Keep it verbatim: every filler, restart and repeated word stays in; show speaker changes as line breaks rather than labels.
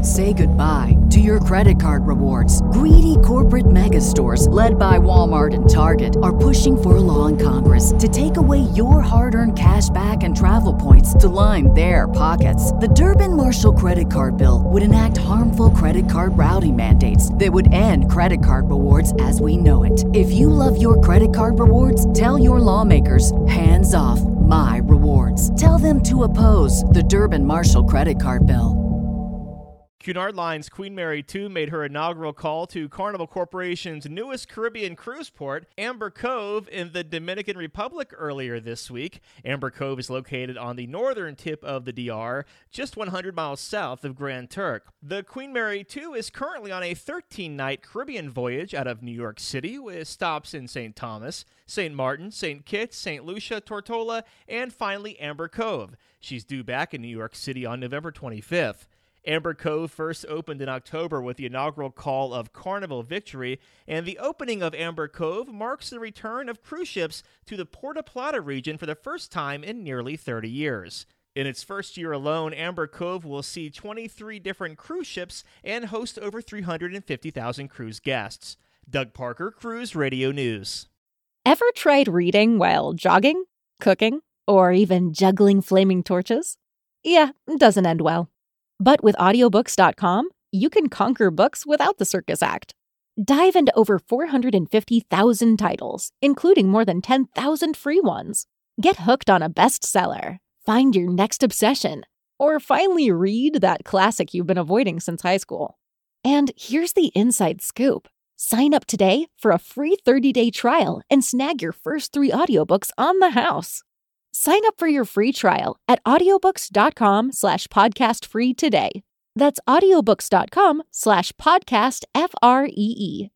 Say goodbye to your credit card rewards. Greedy corporate mega stores, led by Walmart and Target, are pushing for a law in Congress to take away your hard-earned cash back and travel points to line their pockets. The Durbin-Marshall credit card bill would enact harmful credit card routing mandates that would end credit card rewards as we know it. If you love your credit card rewards, tell your lawmakers, hands off my rewards. Tell them to oppose the Durbin-Marshall credit card bill.
Cunard Line's Queen Mary two made her inaugural call to Carnival Corporation's newest Caribbean cruise port, Amber Cove, in the Dominican Republic earlier this week. Amber Cove is located on the northern tip of the D R, just one hundred miles south of Grand Turk. The Queen Mary two is currently on a thirteen-night Caribbean voyage out of New York City with stops in Saint Thomas, Saint Martin, Saint Kitts, Saint Lucia, Tortola, and finally Amber Cove. She's due back in New York City on November twenty-fifth. Amber Cove first opened in October with the inaugural call of Carnival Victory, and the opening of Amber Cove marks the return of cruise ships to the Puerto Plata region for the first time in nearly thirty years. In its first year alone, Amber Cove will see twenty-three different cruise ships and host over three hundred fifty thousand cruise guests. Doug Parker, Cruise Radio News.
Ever tried reading while jogging, cooking, or even juggling flaming torches? Yeah, it doesn't end well. But with audiobooks dot com, you can conquer books without the circus act. Dive into over four hundred fifty thousand titles, including more than ten thousand free ones. Get hooked on a bestseller, find your next obsession, or finally read that classic you've been avoiding since high school. And here's the inside scoop. Sign up today for a free thirty-day trial and snag your first three audiobooks on the house. Sign up for your free trial at audiobooks dot com slash podcast free today. That's audiobooks dot com slash podcast F R E E.